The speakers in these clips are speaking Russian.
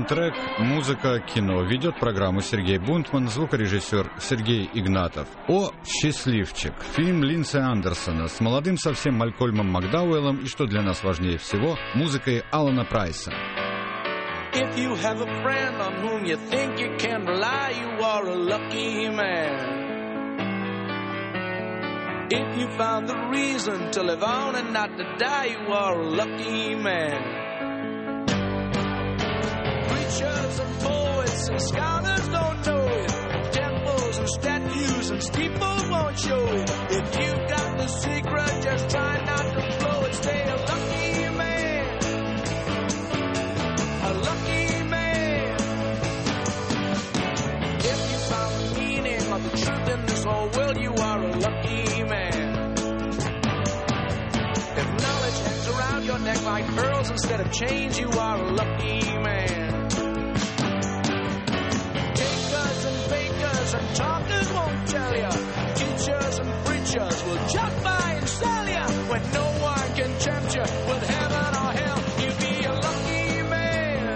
саундтрек, музыка, кино. Ведет программу Сергей Бунтман, звукорежиссер Сергей Игнатов. «О, счастливчик» — фильм Линдси Андерсона с молодым совсем Малькольмом Макдауэллом и, что для нас важнее всего, музыкой Алана Прайса. If you have a friend on whom you think you can rely, you are a lucky man. If you found the reason to live on and not to die, you are a lucky man. Preachers and poets and scholars don't know it. Temples and statues and steeples won't show it. If you've got the secret, just try not to blow it. Stay a lucky man. A lucky man. If you found the meaning of the truth in this whole world, you are a lucky man. If knowledge hangs around your neck like pearls instead of chains, you are a lucky man. Takers and fakers and talkers won't tell you. Teachers and preachers will just buy and sell you. When no one can tempt you with heaven or hell, you be a lucky man.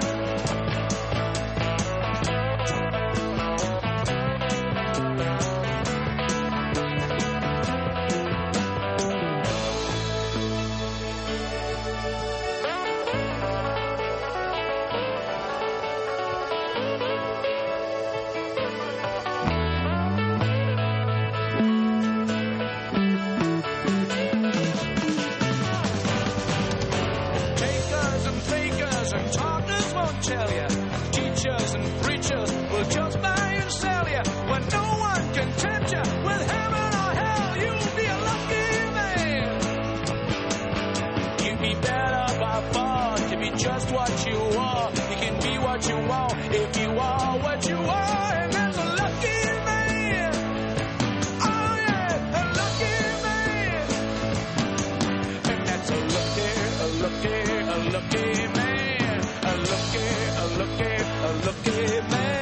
Tell you, teachers and preachers will just buy and sell you. When no one can tempt you with heaven or hell, you'll be a lucky man. You'd be better by far to be just what you are. You can be what you want if you are what you are, and that's a lucky man. Oh yeah, a lucky man. And that's a lucky man. A lucky man.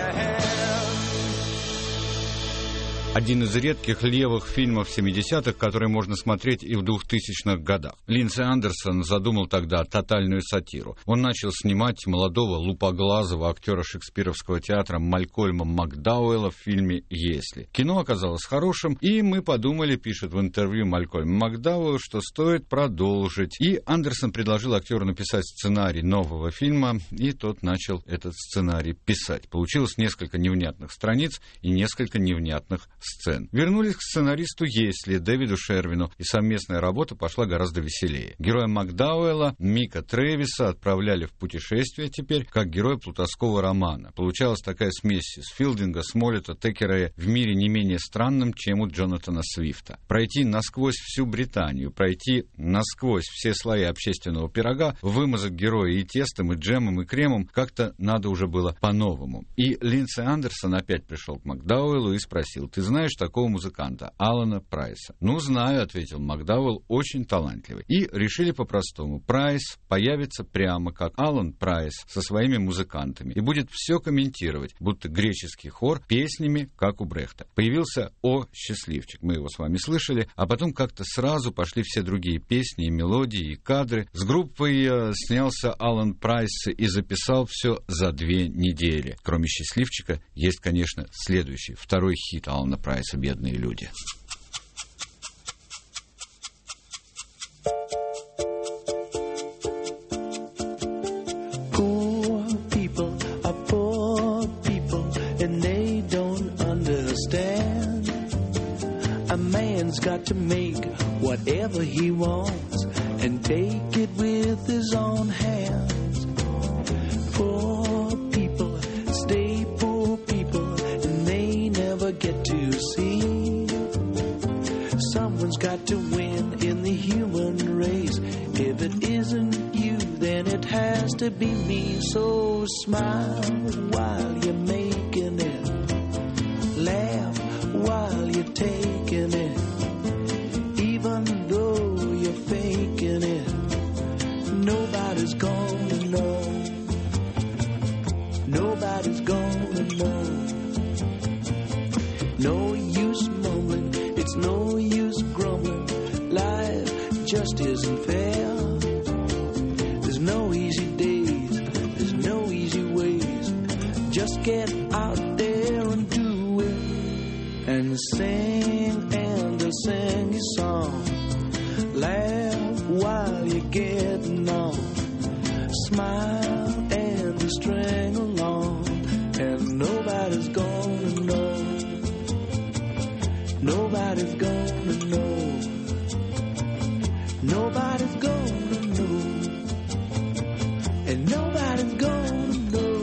Один из редких левых фильмов 70-х, который можно смотреть и в 2000-х годах. Линдси Андерсон задумал тогда тотальную сатиру. Он начал снимать молодого лупоглазого актера шекспировского театра Малькольма Макдауэлла в фильме «Если». Кино оказалось хорошим, и мы подумали, пишет в интервью Малькольм Макдауэлл, что стоит продолжить. И Андерсон предложил актеру написать сценарий нового фильма, и тот начал этот сценарий писать. Получилось несколько невнятных страниц и несколько невнятных сцен. Вернулись к сценаристу «Если» Дэвиду Шервину, и совместная работа пошла гораздо веселее. Героя Макдауэлла, Мика Трэвиса, отправляли в путешествие теперь, как героя плутовского романа. Получалась такая смесь с Филдинга, Смоллета, Теккера в мире не менее странном, чем у Джонатана Свифта. Пройти насквозь всю Британию, пройти насквозь все слои общественного пирога, вымазать героя и тестом, и джемом, и кремом, как-то надо уже было по-новому. И Линдси Андерсон опять пришел к Макдауэллу и спросил: «Ты знаешь такого музыканта, Алана Прайса?» «Ну, знаю», — ответил Макдауэлл, — «очень талантливый». И решили по-простому: Прайс появится прямо как Алан Прайс со своими музыкантами и будет все комментировать, будто греческий хор, песнями, как у Брехта. Появился «О, счастливчик», мы его с вами слышали, а потом как-то сразу пошли все другие песни и мелодии, и кадры. С группой снялся Алан Прайс и записал все за 2 недели. Кроме «Счастливчика» есть, конечно, следующий, второй хит Алана Прайса «Бедные люди». Poor people are poor people, and they don't understand. A man's got to make whatever he wants and take it with his own hands. Poor people stay poor people, and they never get to see. Someone's got to win in the human race. If it isn't you, then it has to be me. So smile while you're making it. Laugh while you're taking it. Even though you're faking it, nobody's gonna know. Nobody's gonna know. No use mumbling, it's no use grumbling. Life just isn't fair. There's no easy days, there's no easy way. get out there and do it, and sing and sing your song. Laugh while you're getting on. Smile and string along, and nobody's gonna know. Nobody's gonna know. Nobody's gonna know. And nobody's gonna know.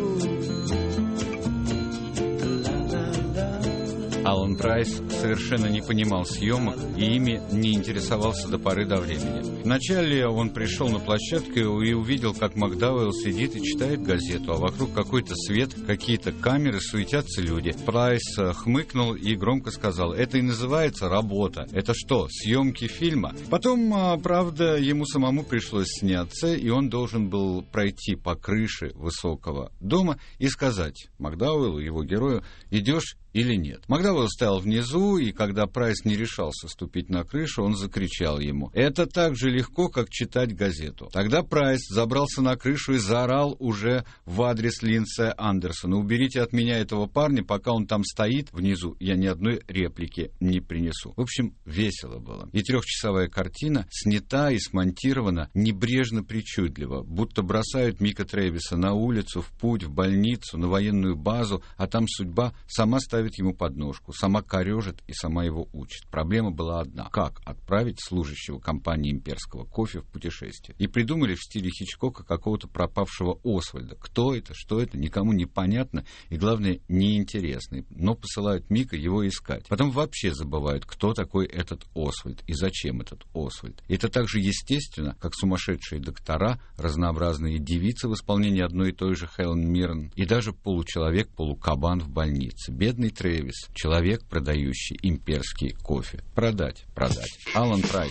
La, la, la. Алан Прайс совершенно не понимал съемок и ими не интересовался до поры до времени. Вначале он пришел на площадку и увидел, как Макдауэлл сидит и читает газету, а вокруг какой-то свет, какие-то камеры, суетятся люди. Прайс хмыкнул и громко сказал: «Это и называется работа. Это что, съемки фильма?» Потом, правда, ему самому пришлось сняться, и он должен был пройти по крыше высокого дома и сказать Макдауэллу, его герою, идешь или нет. Макдауэлл стоял внизу, и когда Прайс не решался ступить на крышу, он закричал ему: «Это так же легко, как читать газету». Тогда Прайс забрался на крышу и заорал уже в адрес Линдсея Андерсона: «Уберите от меня этого парня, пока он там стоит внизу, я ни одной реплики не принесу». В общем, весело было. И трехчасовая картина снята и смонтирована небрежно причудливо, будто бросают Мика Трэвиса на улицу, в путь, в больницу, на военную базу, а там судьба сама ставит ему подножку, сама корежит и сама его учит. Проблема была одна: как отправить служащего компании имперского кофе в путешествие. И придумали в стиле Хичкока какого-то пропавшего Освальда. Кто это, что это, никому не понятно и, главное, неинтересно. Но посылают Мика его искать. Потом вообще забывают, кто такой этот Освальд и зачем этот Освальд. И это так же естественно, как сумасшедшие доктора, разнообразные девицы в исполнении одной и той же Хелен Миррен и даже получеловек, полукабан в больнице. Бедный Трэвис, человек, продающий имперский кофе. Продать. Алан Прайс.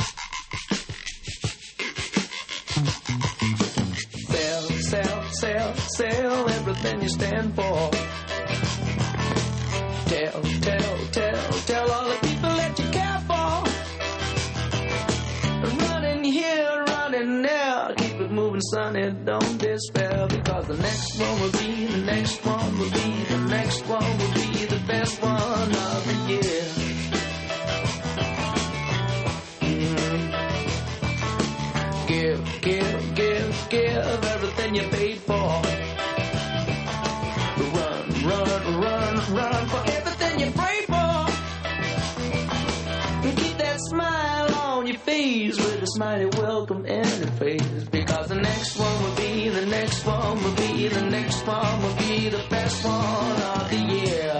Sell everything you stand for. Tell all the people that you care for. Running here, running there, keep it moving, sonny, don't despair, because the next one will be, the next one will be, the next one will be the best one of the year. Give everything you paid for. Run for everything you prayed for. And keep that smile on your face with a smiley welcome in your face, because the next one will be, the next one will be, the next one will be the best one of the year.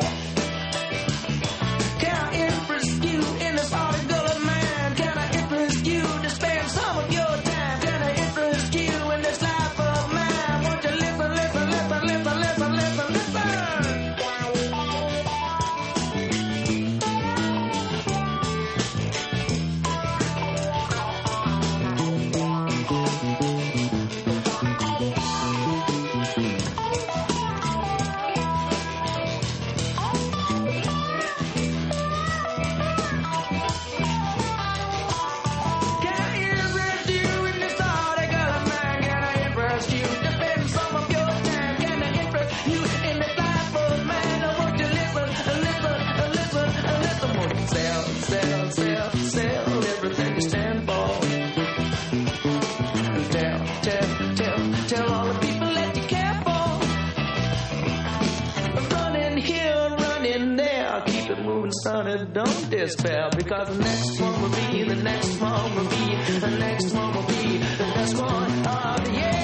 Can I interest you in this article of mine? Can I interest you to spend some of your time? Can I interest you in this life of mine? Won't you listen, listen, listen, listen, listen, listen, listen? Sonny, don't despair, because the next one will be, the next one will be, the next one will be the best one of the year.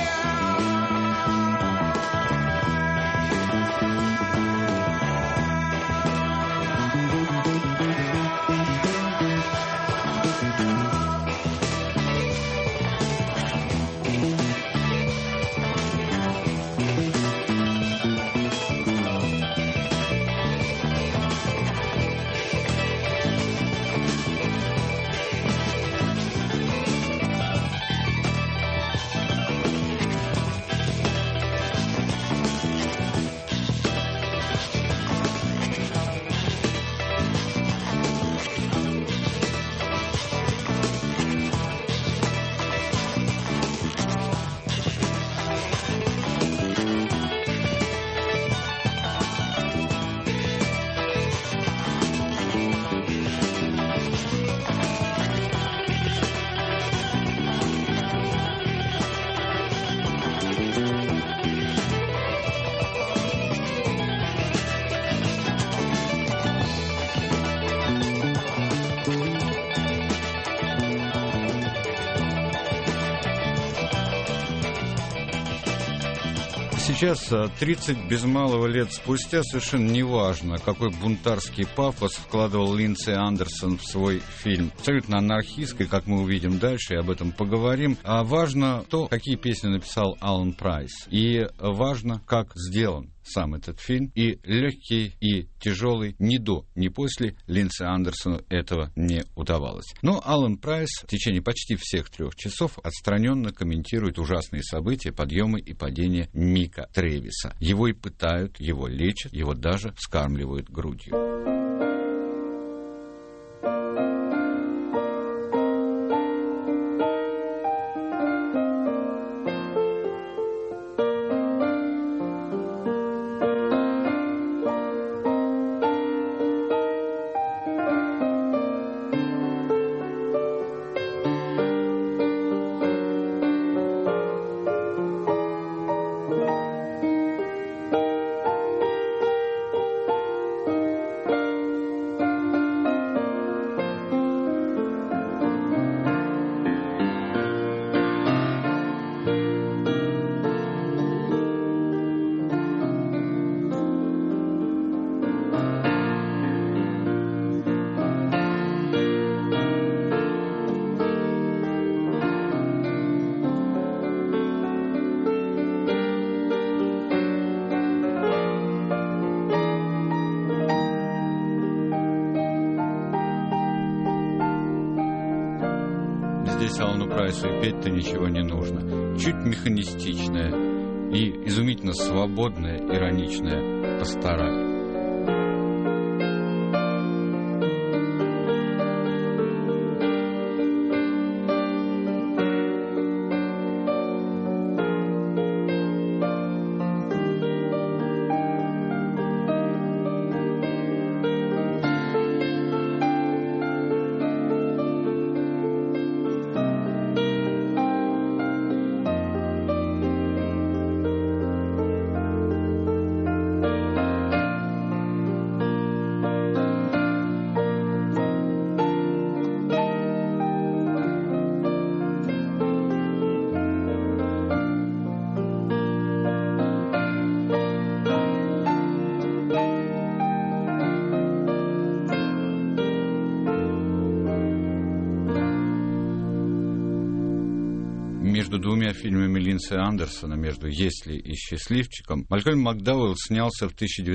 Сейчас, 30 без малого лет спустя, совершенно неважно, какой бунтарский пафос вкладывал Линдсей Андерсон в свой фильм. Абсолютно анархистский, как мы увидим дальше, и об этом поговорим. А важно то, какие песни написал Алан Прайс. И важно, как сделан сам этот фильм, и легкий, и тяжелый, ни до, ни после Линдсею Андерсону этого не удавалось. Но Алан Прайс в течение почти всех 3 часов отстраненно комментирует ужасные события, подъемы и падения Мика Трэвиса. Его и пытают, его лечат, его даже вскармливают грудью. Здесь Алану Прайсу и петь-то ничего не нужно. Чуть механистичная и изумительно свободная, ироничная пастораль. Между двумя фильмами Линдсея Андерсона, между «Если» и «Счастливчиком», Малькольм Макдауэлл снялся в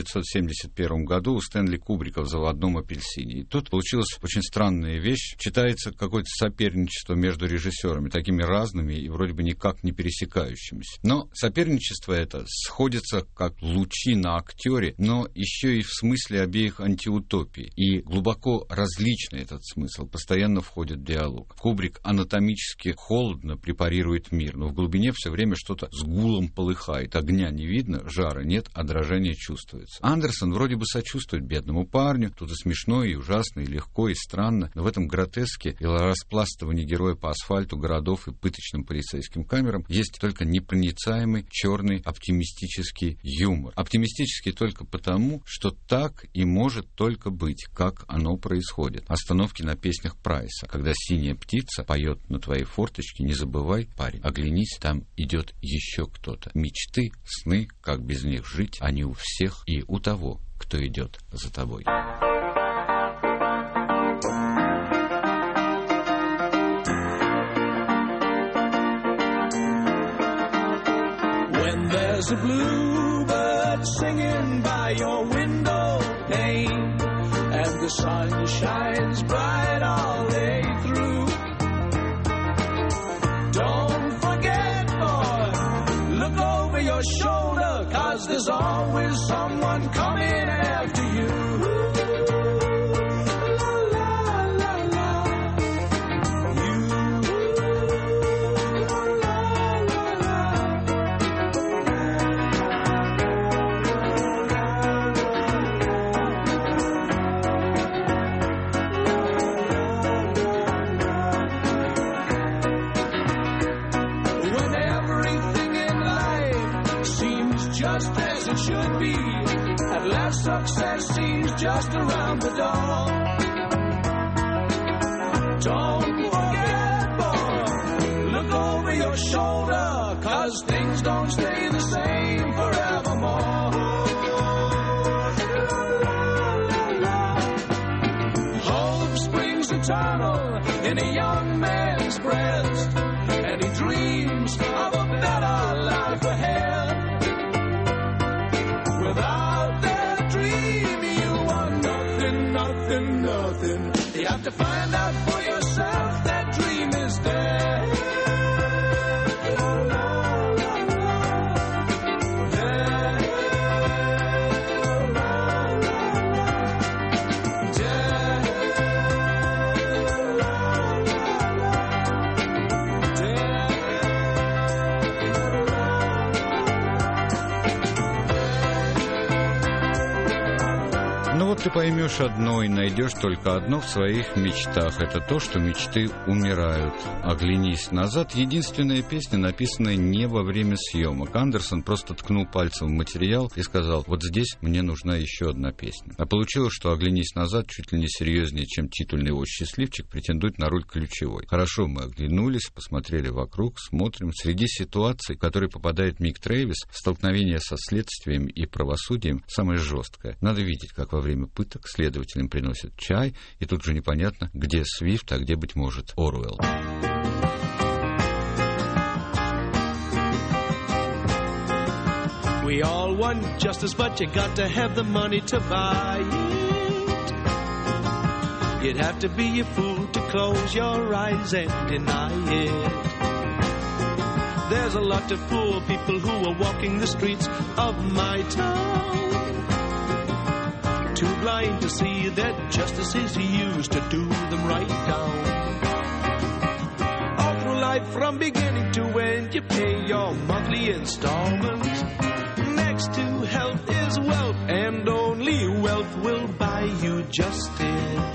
1971 году у Стэнли Кубрика в «Заводном апельсине». И тут получилась очень странная вещь. Читается какое-то соперничество между режиссерами, такими разными и вроде бы никак не пересекающимися. Но соперничество это сходится как лучи на актере, но еще и в смысле обеих антиутопий. И глубоко различный этот смысл постоянно входит в диалог. Кубрик анатомически холодно препарирует мир, но в глубине все время что-то с гулом полыхает. Огня не видно, жара нет, а дрожание чувствуется. Андерсон вроде бы сочувствует бедному парню. Тут и смешно, и ужасно, и легко, и странно. Но в этом гротеске и распластывании героя по асфальту, городов и пыточным полицейским камерам есть только непроницаемый, черный, оптимистический юмор. Оптимистический только потому, что так и может только быть, как оно происходит. Остановки на песнях Прайса. Когда синяя птица поет на твоей форточке, не забывай, парень, оглянись, там идет еще кто-то. Мечты, сны, как без них жить, они у всех и у того, кто идет за тобой. When there's a bluebird singing by your window pane, and the sun shines bright all day through, don't forget, boy, look over your shoulder, 'cause there's always someone coming after you. Just as it should be, at last success seems just around the door. Don't forget, boy, look over your shoulder, 'cause things don't stay the same forever. eternal in a young man's breast, and he dreams of a better life ahead. Without that dream, you are nothing, nothing, nothing. You have to find out for yourself that dream is dead. Ты поймешь одно и найдешь только одно в своих мечтах. Это то, что мечты умирают. «Оглянись назад» — единственная песня, написанная не во время съемок. Андерсон просто ткнул пальцем в материал и сказал: вот здесь мне нужна еще одна песня. А получилось, что «Оглянись назад» чуть ли не серьезнее, чем титульный его «Счастливчик», претендует на роль ключевой. Хорошо, мы оглянулись, посмотрели вокруг, смотрим. Среди ситуаций, в которые попадает Мик Трэвис, столкновение со следствием и правосудием самое жесткое. Надо видеть, как во время пыток следователям приносят чай, и тут же непонятно, где Свифт, а где, быть может, Оруэлл. We all want justice, but you got to have the money to buy it. You'd have to be a fool to close your eyes and deny it. There's a lot of poor people who are walking the streets of my town, too blind to see that justice is used to do them right down. All through life, from beginning to end, you pay your monthly installments. Next to health is wealth, and only wealth will buy you justice.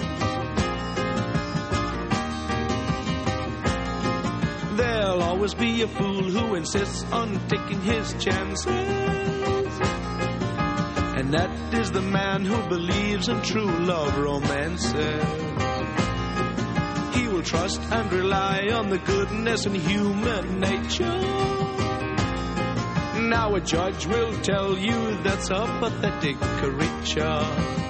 There'll always be a fool who insists on taking his chances, and that is the man who believes in true love romances. He will trust and rely on the goodness in human nature. Now a judge will tell you that's a pathetic creature.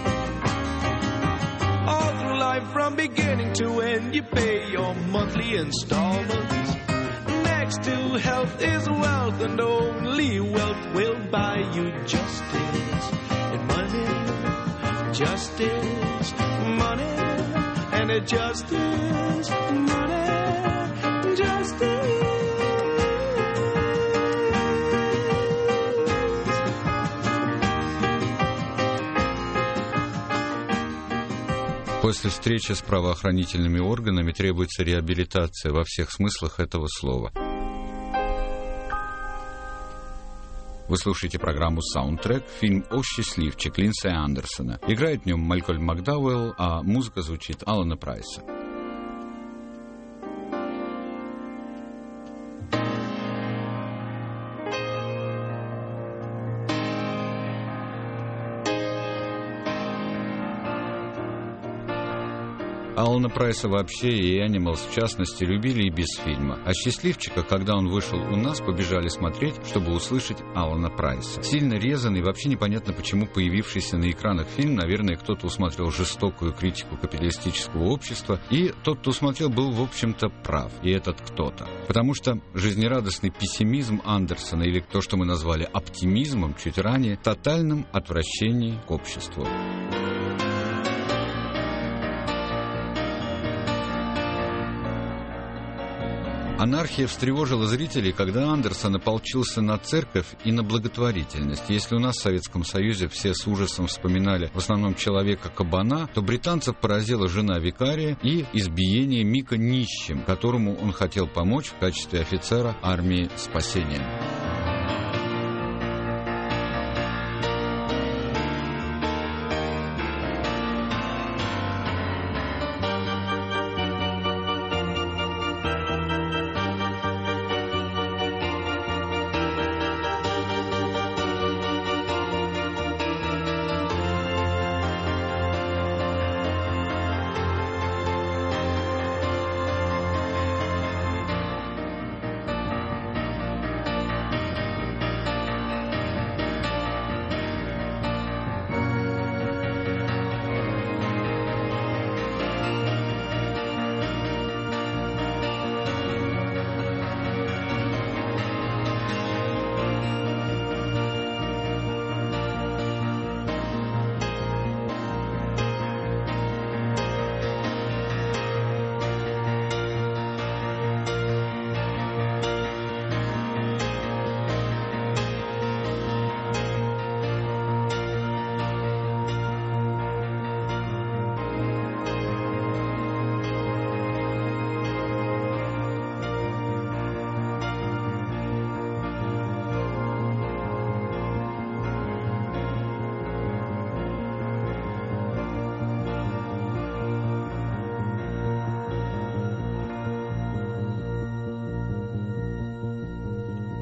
All through life, from beginning to end, you pay your monthly installments. Next to health is wealth, and only wealth will buy you justice. And money, justice, money, and a justice, money, justice. После встречи с правоохранительными органами требуется реабилитация во всех смыслах этого слова. Вы слушаете программу «Саундтрек», фильм «О счастливчик» Линдсея Андерсона. Играет в нем Малькольм Макдауэлл, а музыка звучит Алана Прайса. Алана Прайса вообще и «Animals» в частности любили и без фильма. А «Счастливчика», когда он вышел у нас, побежали смотреть, чтобы услышать Алана Прайса. Сильно резанный, вообще непонятно почему появившийся на экранах фильм, наверное, кто-то усмотрел жестокую критику капиталистического общества, и тот, кто усмотрел, был, в общем-то, прав. И этот кто-то. Потому что жизнерадостный пессимизм Андерсона, или то, что мы назвали оптимизмом чуть ранее, в тотальном отвращении к обществу. Анархия встревожила зрителей, когда Андерсон ополчился на церковь и на благотворительность. Если у нас в Советском Союзе все с ужасом вспоминали в основном Человека-кабана, то британцев поразила жена викария и избиение Мика нищим, которому он хотел помочь в качестве офицера армии спасения.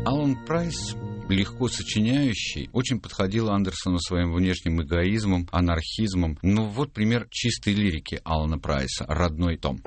Алан Прайс, легко сочиняющий, очень подходил Андерсону своим внешним эгоизмом, анархизмом. Ну вот пример чистой лирики Алана Прайса «Родной том».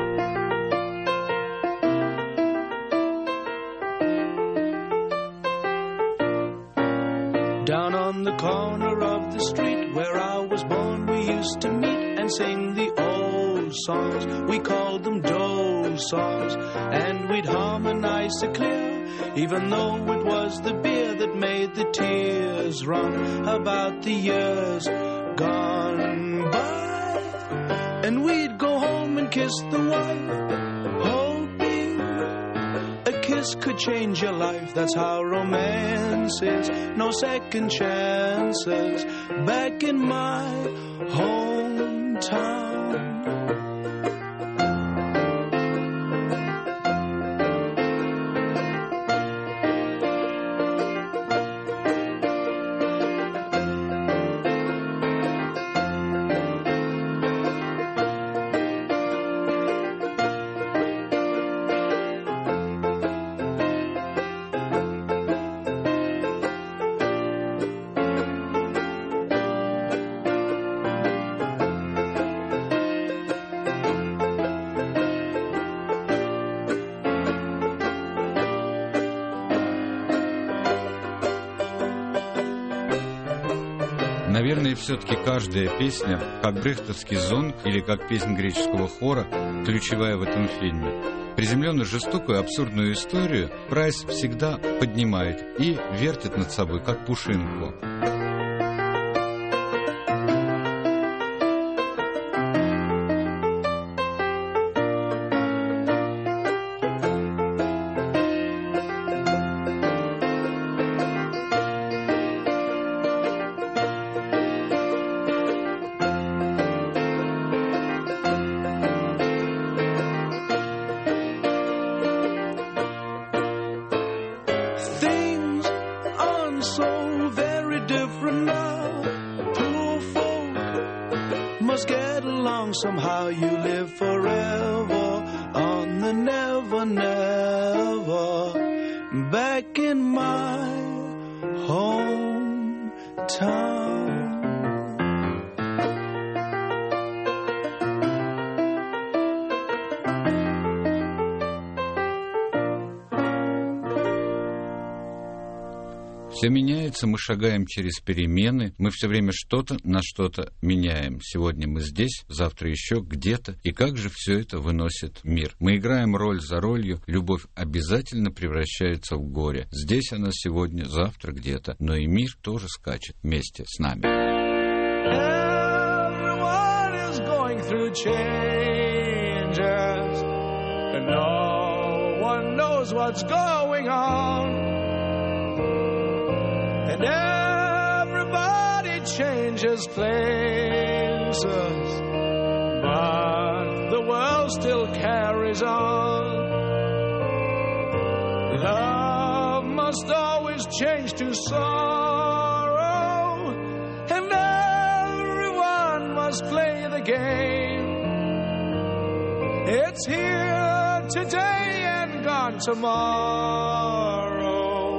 Down on the corner of the street where I was born, we used to meet and sing the old songs. We called them Dole songs, and we'd harmonize so clear, even though it was the beer that made the tears run about the years gone by. And we'd go home and kiss the wife, hoping a kiss could change your life. That's how romance is, no second chances. Back in my hometown, Наверное, все-таки каждая песня, как брехтовский зонг или как песнь греческого хора, ключевая в этом фильме. Приземленную жестокую абсурдную историю Прайс всегда поднимает и вертит над собой, как пушинку. Somehow you live forever on the never, never. Back in my hometown. Все меняется, мы шагаем через перемены, мы все время что-то на что-то меняем. Сегодня мы здесь, завтра еще где-то. И как же все это выносит мир? Мы играем роль за ролью, любовь обязательно превращается в горе. Здесь она сегодня, завтра где-то. Но и мир тоже скачет вместе с нами. Everyone is going through changes, and no one knows what's going on. And everybody changes places, but the world still carries on. Love must always change to sorrow, and everyone must play the game. It's here today and gone tomorrow,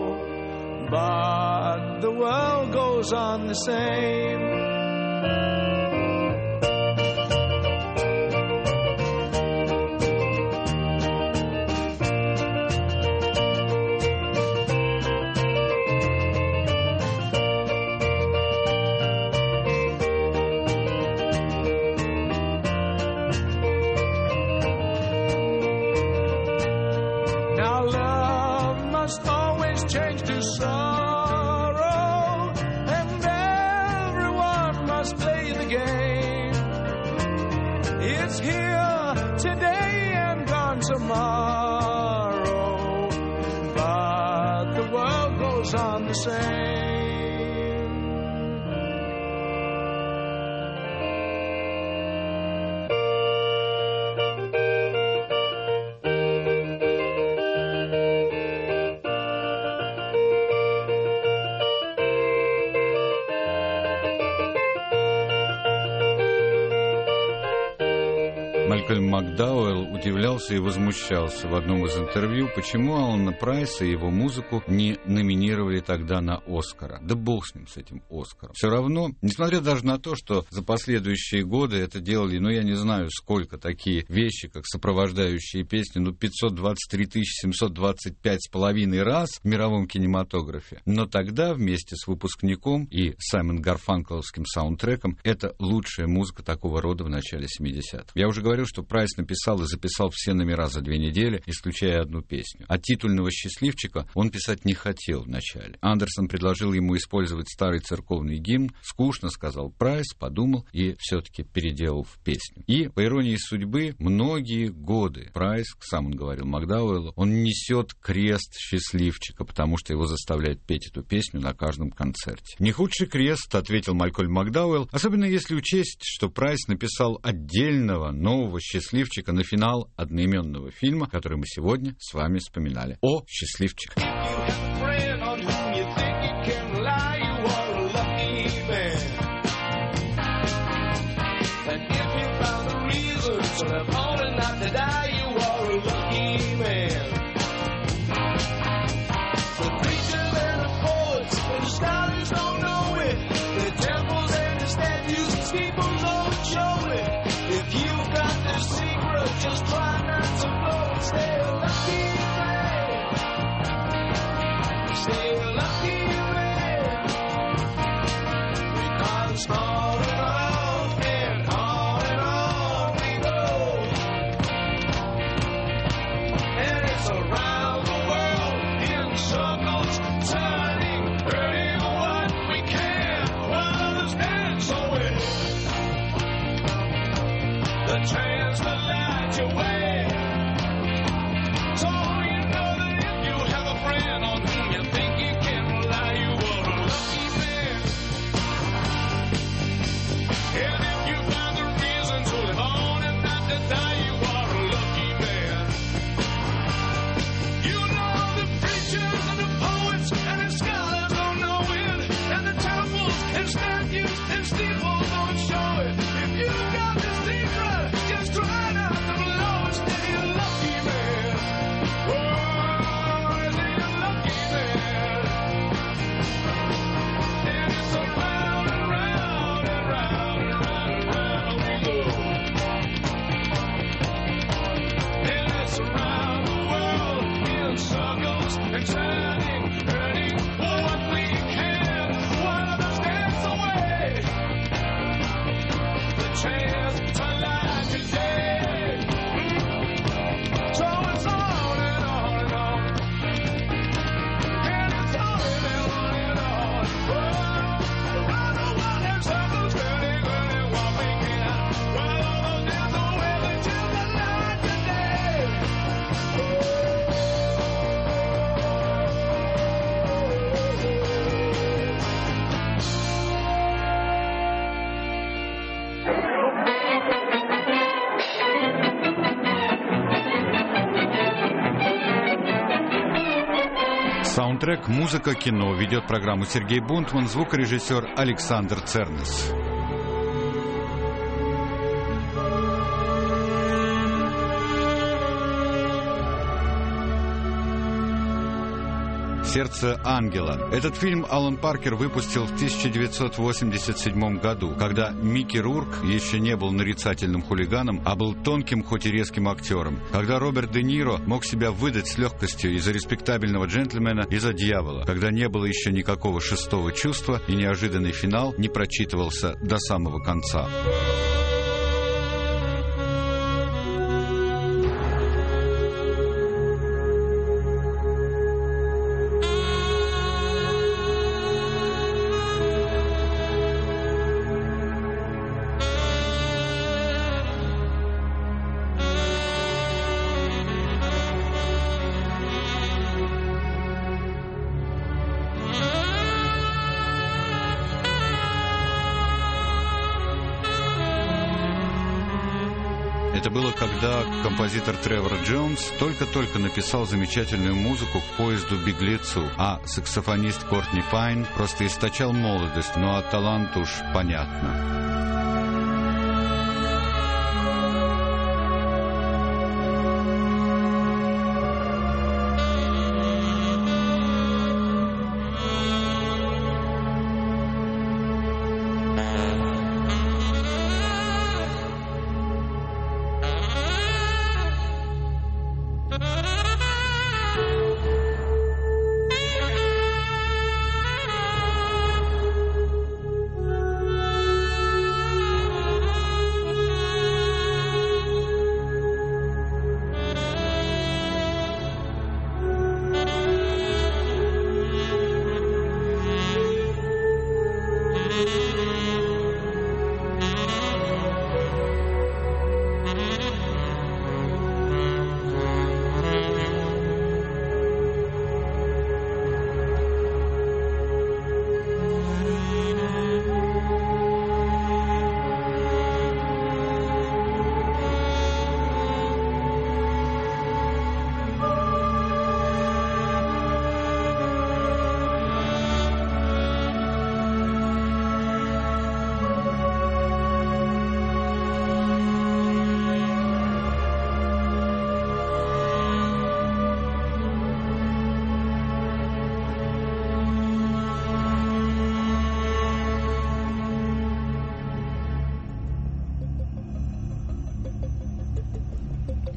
but the world goes on the same. Now love must always change to sorrow, and everyone must play the game. It's here today and gone tomorrow, but the world goes on the same. Малькольм Макдауэлл удивлялся и возмущался в одном из интервью, почему Алана Прайса и его музыку не номинировали тогда на Оскара. Да бог с ним, с этим Оскаром. Все равно, несмотря даже на то, что за последующие годы это делали, я не знаю, сколько такие вещи, как сопровождающие песни, 523 725,5 раз в мировом кинематографе. Но тогда вместе с выпускником и Саймон Гарфанкеловским саундтреком это лучшая музыка такого рода в начале 70-х. Я уже говорил, что Прайс написал и записал все номера за 2 недели, исключая одну песню. А титульного «Счастливчика» он писать не хотел вначале. Андерсон предложил ему использовать старый церковный гимн. Скучно, сказал Прайс, подумал и все-таки переделал в песню. И, по иронии судьбы, многие годы Прайс, сам он говорил Макдауэллу, он несет крест «Счастливчика», потому что его заставляют петь эту песню на каждом концерте. «Не худший крест», — ответил Малькольм Макдауэлл, особенно если учесть, что Прайс написал отдельного нового «Счастливчика» на финал одноименного фильма, который мы сегодня с вами вспоминали. О, «Счастливчик». Just try not to blow and stay a lucky man. Stay a lucky man. Because on and on we go. And it's around the world in circles, turning, hurting what we can while others dance away. The trans the light your way. So you know that if you have a friend on whom you think you can rely, you are a lucky man. And if you find the reason to live on and not to die, you are a lucky man. You know the preachers and the poets and the scholars don't know it, and the temples and statues and steeples don't show it. If you got the secret, just try not to blow and stay a lucky man. Oh, stay a lucky man. And it's around and round and round and round and round we go. And it's around the world in circles and turning, hurting what we can while others dance away. The chance to light today. So it's on and on and on. And it's on and on. Oh, around the world in circles, turning, hurting what we can while others dance away. The chance to light today. Саундтрек «Музыка. Кино» ведет программу Сергей Бунтман, звукорежиссер Александр Цернес. «Сердце ангела». Этот фильм Алан Паркер выпустил в 1987 году, когда Микки Рурк еще не был нарицательным хулиганом, а был тонким, хоть и резким актером. Когда Роберт Де Ниро мог себя выдать с легкостью из-за респектабельного джентльмена и за дьявола. Когда не было еще никакого шестого чувства и неожиданный финал не прочитывался до самого конца. Это было, когда композитор Тревор Джонс только-только написал замечательную музыку к «Поезду беглецу», а саксофонист Кортни Пайн просто источал молодость, но талант уж понятно.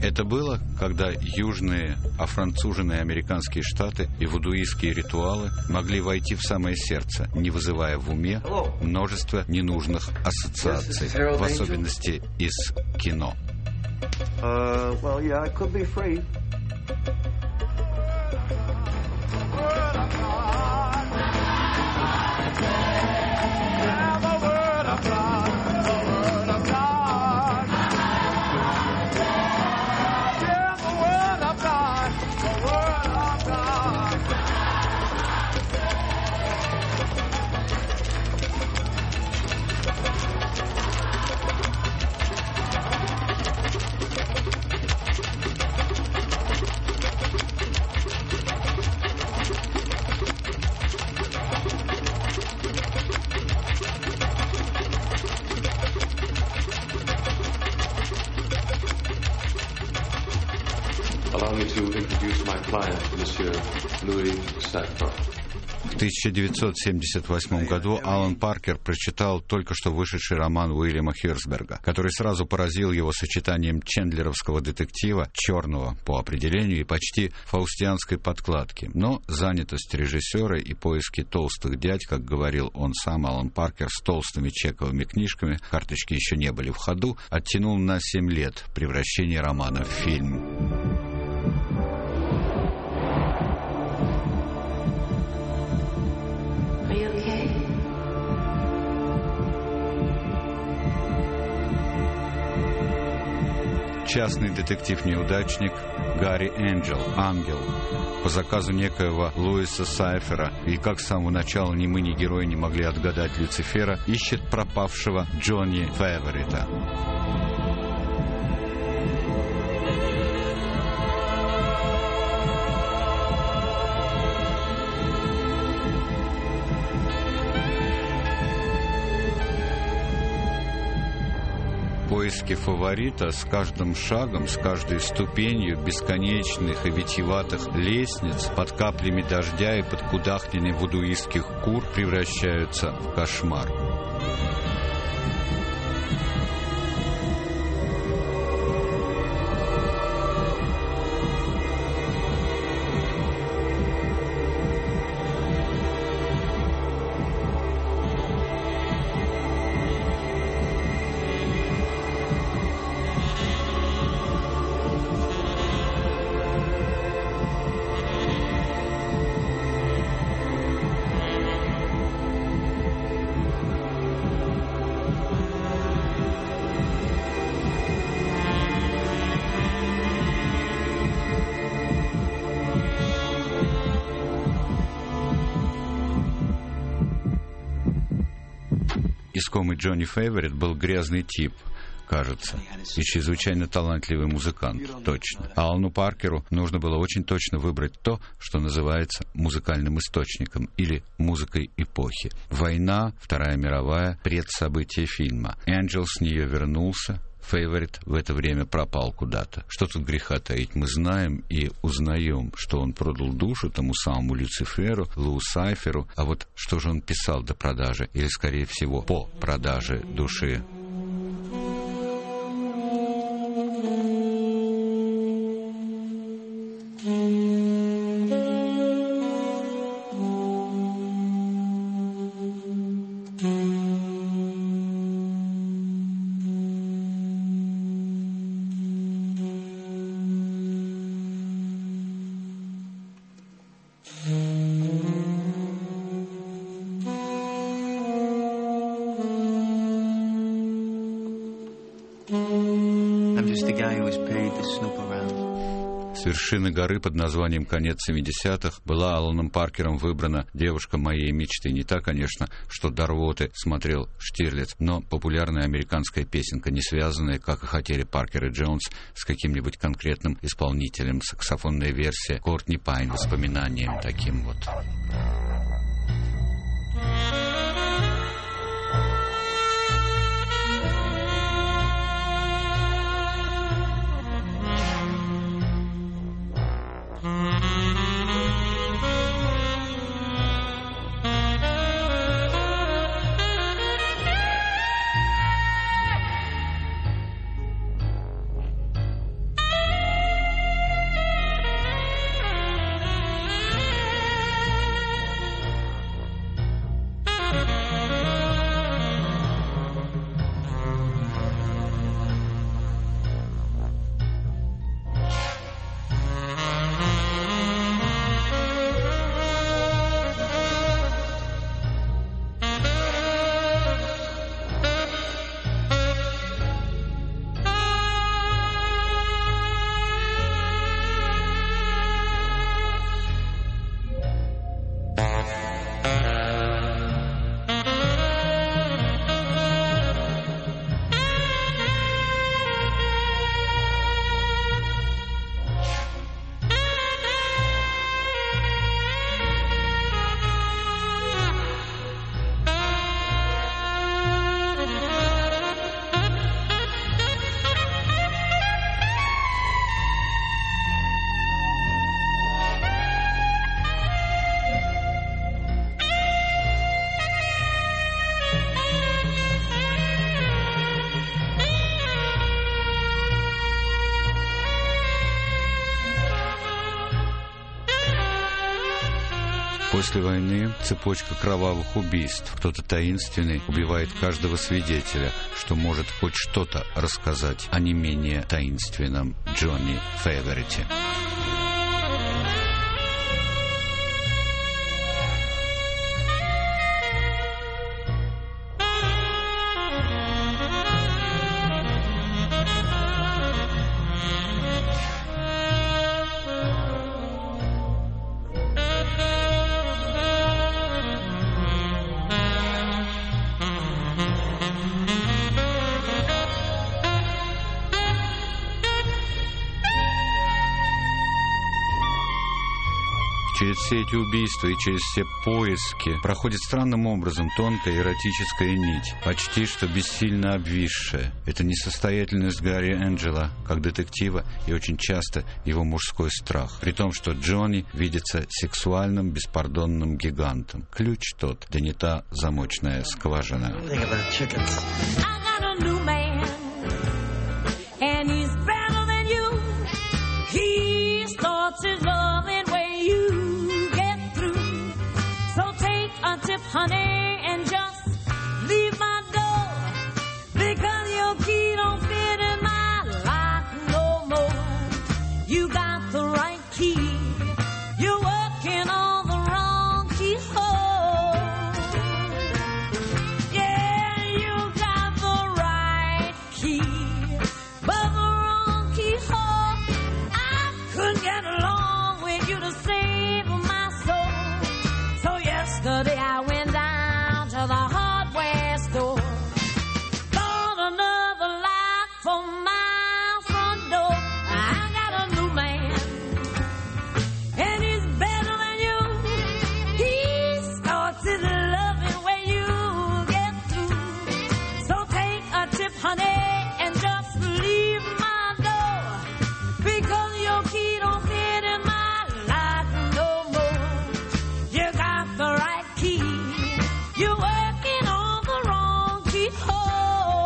Это было, когда южные, афранцуженные американские штаты и вудуистские ритуалы могли войти в самое сердце, не вызывая в уме множество ненужных ассоциаций, в особенности из кино. Well, yeah, I could be free. Allow me to introduce my client, Monsieur Louis Sacre. В 1978 году Алан Паркер прочитал только что вышедший роман Уильяма Херцберга, который сразу поразил его сочетанием чендлеровского детектива, черного по определению и почти фаустианской подкладки. Но занятость режиссера и поиски толстых дядь, как говорил он сам, Алан Паркер, с толстыми чековыми книжками, карточки еще не были в ходу, оттянул на 7 лет превращение романа в фильм. Частный детектив-неудачник Гарри Энджел, ангел, по заказу некоего Луиса Сайфера, и как с самого начала ни мы, ни герои не могли отгадать Люцифера, ищет пропавшего Джонни Фейворита. Поиски фаворита с каждым шагом, с каждой ступенью бесконечных и витиеватых лестниц под каплями дождя и под кудахтаньем вудуистских кур превращаются в кошмар. Искомый Джонни Фейворит был грязный тип, кажется, и чрезвычайно талантливый музыкант, точно. Алану Паркеру нужно было очень точно выбрать то, что называется музыкальным источником или музыкой эпохи. Война, Вторая мировая, предсобытие фильма. Энджел с нее вернулся, Фейворит в это время пропал куда-то. Что тут греха таить, мы знаем и узнаем, что он продал душу тому самому Люциферу, Лу Сайферу, а вот что же он писал до продажи, или скорее всего по продаже души? С вершины горы под названием «Конец 70-х» была Аланом Паркером выбрана девушка моей мечты. Не та, конечно, что до рвоты смотрел Штирлиц, но популярная американская песенка, не связанная, как и хотели Паркер и Джонс, с каким-нибудь конкретным исполнителем. Саксофонная версия Кортни Пайн, воспоминанием таким вот. После войны цепочка кровавых убийств. Кто-то таинственный убивает каждого свидетеля, что может хоть что-то рассказать о не менее таинственном Джонни Фейворите. Через все эти убийства и через все поиски проходит странным образом тонкая эротическая нить, почти что бессильно обвисшая. Это несостоятельность Гарри Энджела как детектива и очень часто его мужской страх. При том, что Джонни видится сексуальным, беспардонным гигантом. Ключ тот, да не та замочная скважина. Honey, and just leave my door, because your key don't fit in my lock no more. You got the right key, you're working on the wrong keyhole. Yeah, you got the right key, but the wrong keyhole. I couldn't get along with you to save my soul. So yesterday I went to the hardware store, bought another lock for my front door. I got a new man, and he's better than you. He starts his loving when you get through. So take a tip, honey, and just leave my door, because your key don't fit in my lock no more. You got the right key, you're working on the wrong keyhole.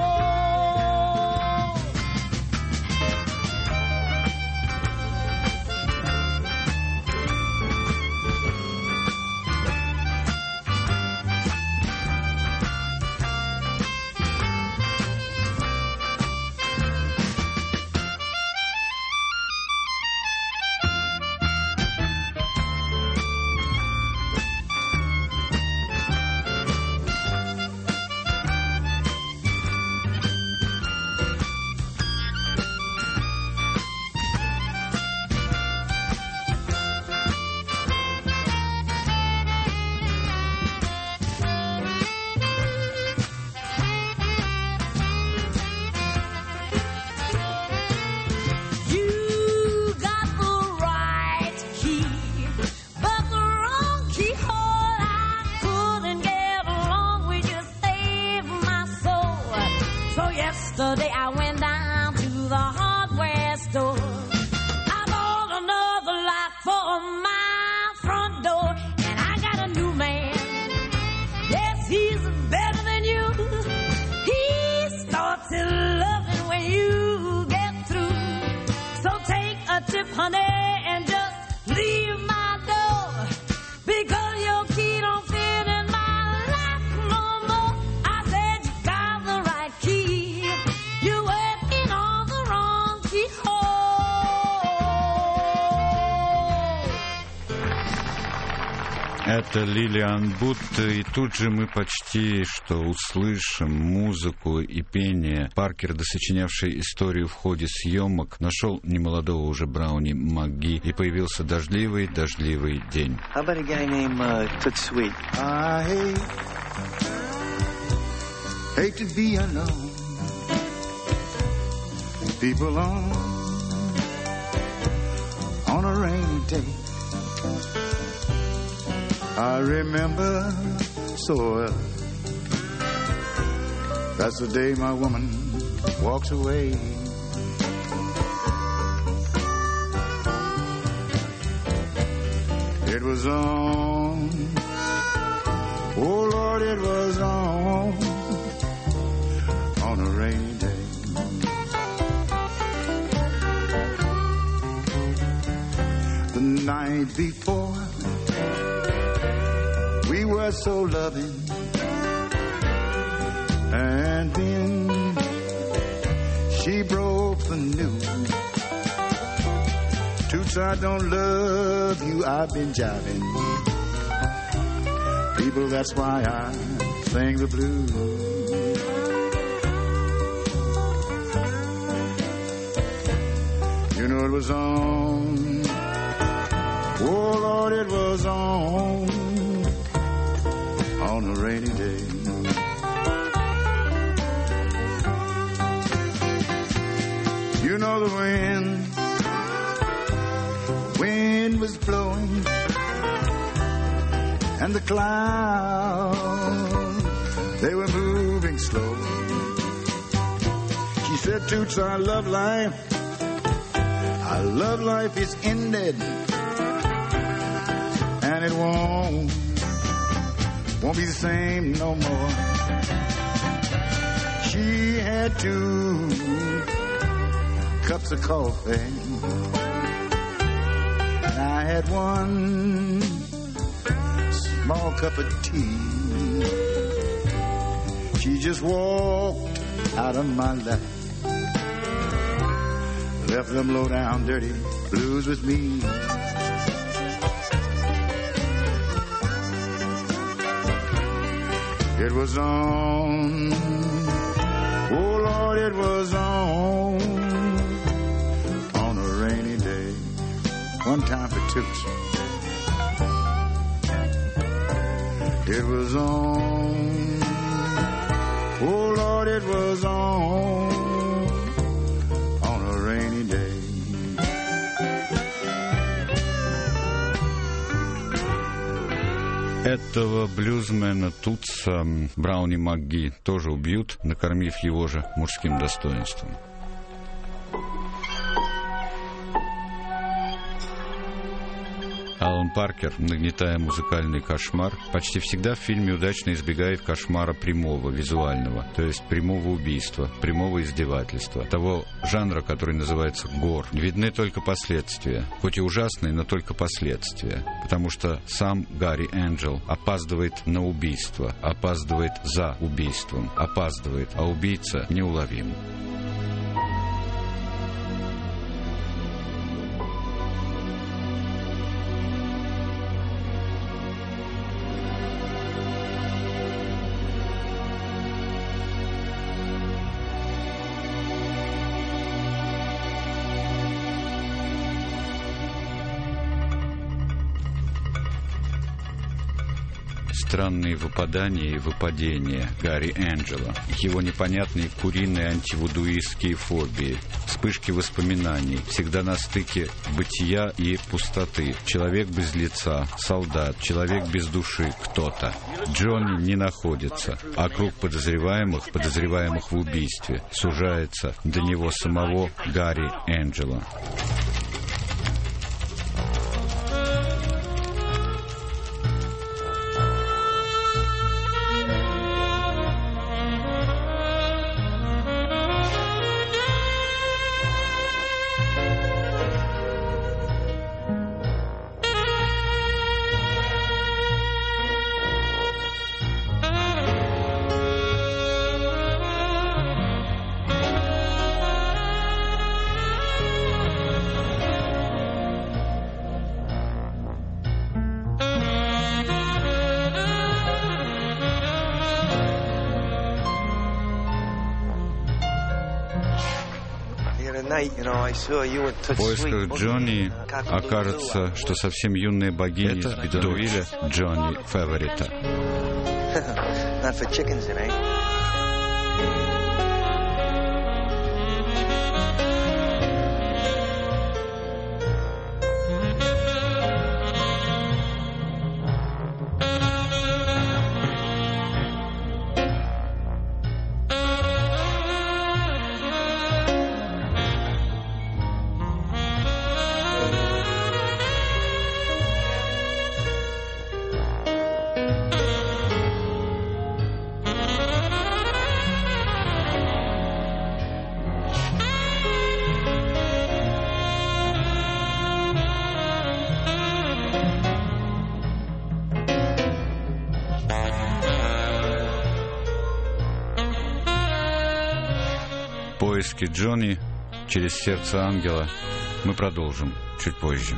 Yesterday I went down to the hardware store. I bought another lock for my front door, and I got a new man. Yes, he's better than you. He starts his loving when you get through. So take a tip, honey, and just leave my door, because your key don't fit in my lock no more. I said you got the right key, you're working on the wrong keyhole. Это Лилиан Бут, и тут же мы почти что услышим музыку и пение. Паркер, досочинявший историю в ходе съемок, нашел немолодого уже Брауни МакГи, и появился дождливый день. How about a guy named Toot Sweet? I hate to be alone. People on a rainy day. I remember so well. That's the day my woman walks away. It was on, oh Lord, it was on a rainy day. The night before, was so loving. And then she broke the news. Toots, I don't love you, I've been jiving. People, that's why I sing the blues. You know it was on, oh Lord, it was on a rainy day. You know the wind was blowing, and the clouds, they were moving slow. She said, Toots, our love life is ended, and it won't be the same no more. She had 2 cups of coffee, and I had 1 small cup of tea. She just walked out of my life, left them low down dirty blues with me. It was on, oh Lord, it was on a rainy day. One time for Toots. It was on, oh Lord, it was on a rainy day. Этого блюзмена Тутса Брауни МакГи тоже убьют, накормив его же мужским достоинством. Алан Паркер, нагнетая музыкальный кошмар, почти всегда в фильме удачно избегает кошмара прямого, визуального, то есть прямого убийства, прямого издевательства, того жанра, который называется гор. Видны только последствия, хоть и ужасные, но только последствия, потому что сам Гарри Энджел опаздывает на убийство, опаздывает за убийством, опаздывает, а убийца неуловим. Странные выпадания и выпадения Гарри Энджела, его непонятные куриные антивудуистские фобии, вспышки воспоминаний, всегда на стыке бытия и пустоты. Человек без лица, солдат, человек без души, кто-то. Джонни не находится, а круг подозреваемых в убийстве, сужается до него самого Гарри Энджела. В поисках Джонни окажется, что совсем юная богиня из Бедонвилля Джонни Фаворита. Поиски Джонни через сердце ангела мы продолжим чуть позже.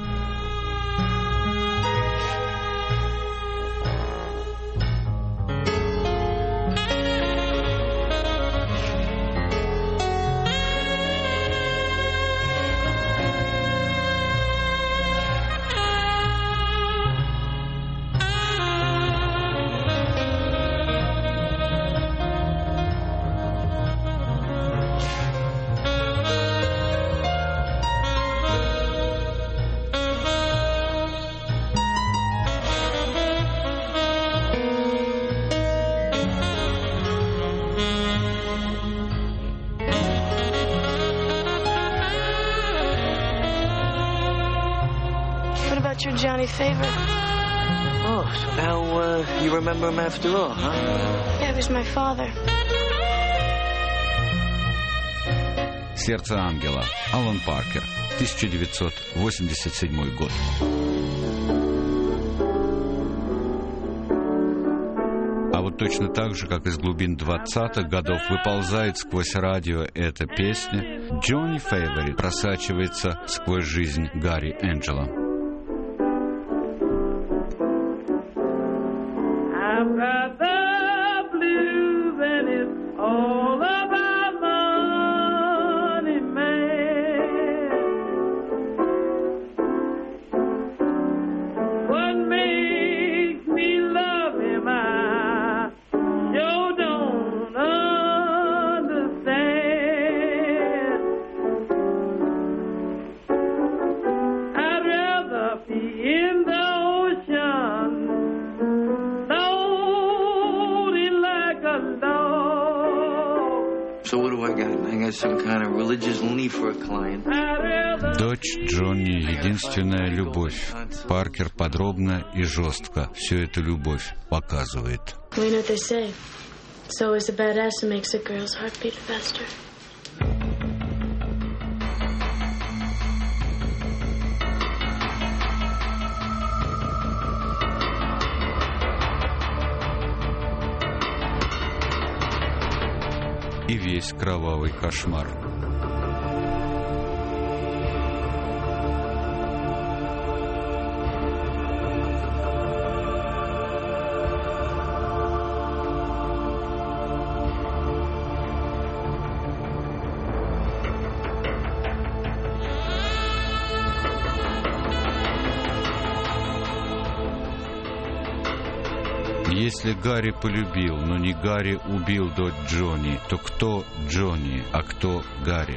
Your Johnny favorite? Oh, so now you remember him after all, huh? Yeah, it was my father. «Сердце ангела», Алан Паркер, 1987 год. А вот точно так же, как из глубин 20-х годов выползает сквозь радио эта песня, «Johnny Favorite» просачивается сквозь жизнь Гарри Энджело. I've got the blues and it's all about money, man. What makes me love him, I sure don't understand. I'd rather be in the ocean. So what do I got? I got some kind of religious loony for a client. Дочь Джонни — единственная любовь. Паркер подробно и жестко всю эту любовь показывает. You know what they say? It's always the badass that makes a girl's heart beat faster. И весь кровавый кошмар. Если Гарри полюбил, но не Гарри убил дочь Джонни, то кто Джонни, а кто Гарри?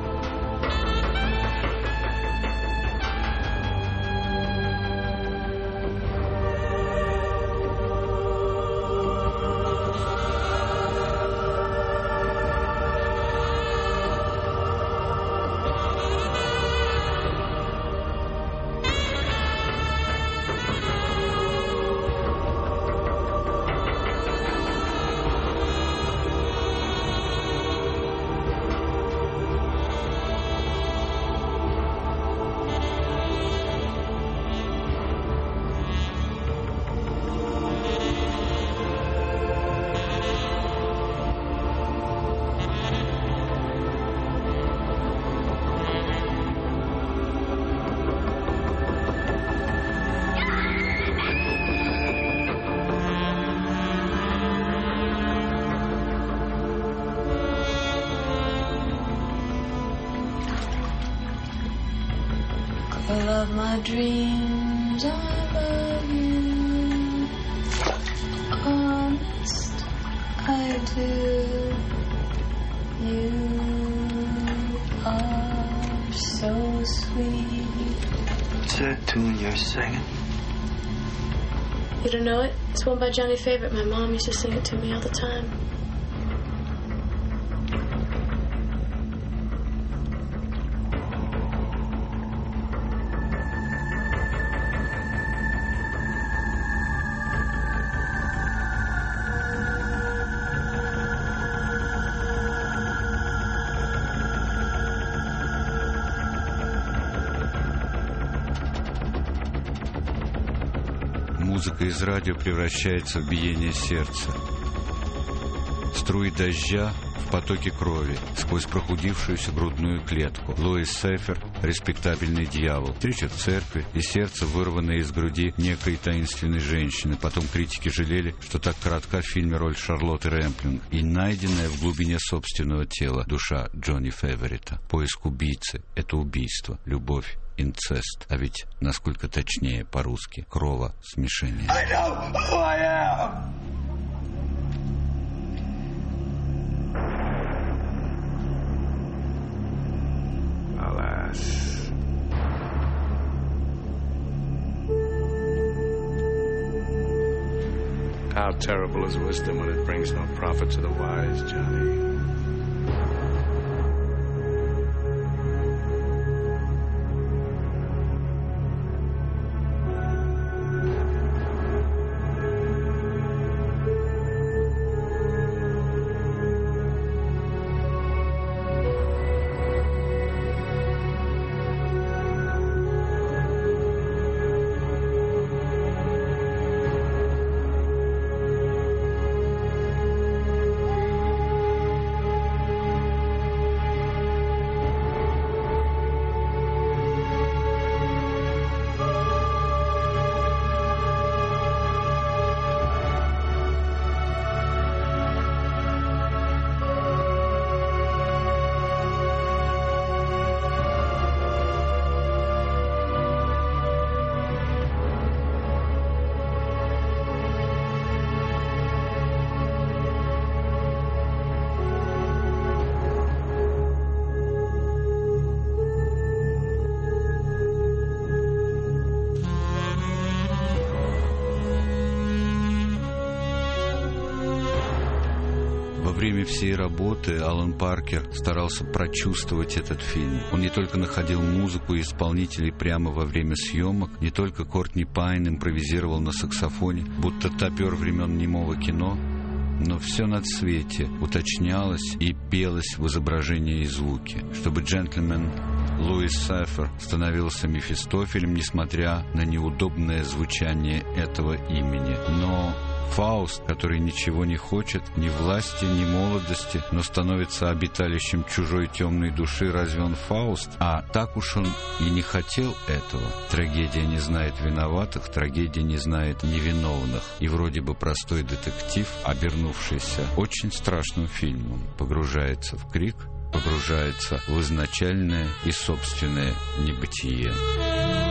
Full of my dreams, I love you. Honest, I do. You are so sweet. What's that tune you're singing? You don't know it? It's one by Johnny Favorite. My mom used to sing it to me all the time. Музыка из радио превращается в биение сердца. струи дождя в потоке крови, сквозь прохудившуюся грудную клетку. Луис Сейфер — респектабельный дьявол. Встреча в церкви и сердце, вырванное из груди некой таинственной женщины. Потом критики жалели, что так коротка в фильме роль Шарлотты Рэмплинг и найденная в глубине собственного тела душа Джонни Феверита. Поиск убийцы — это убийство, любовь, инцест, а ведь, насколько точнее по-русски, кровосмешение. I know who I am! Alas. How terrible is wisdom when it brings no profit to the wise, Johnny. Во время всей работы Алан Паркер старался прочувствовать этот фильм. Он не только находил музыку и исполнителей прямо во время съемок, не только Кортни Пайн импровизировал на саксофоне, будто топер времен немого кино, но все на цвете уточнялось и пелось в изображении и звуке, чтобы джентльмен Луис Сейфер становился Мефистофелем, несмотря на неудобное звучание этого имени. Но Фауст, который ничего не хочет, ни власти, ни молодости, но становится обиталищем чужой темной души, разве он Фауст? А так уж он и не хотел этого. Трагедия не знает виноватых, трагедия не знает невиновных. И вроде бы простой детектив, обернувшийся очень страшным фильмом, погружается в крик, погружается в изначальное и собственное небытие.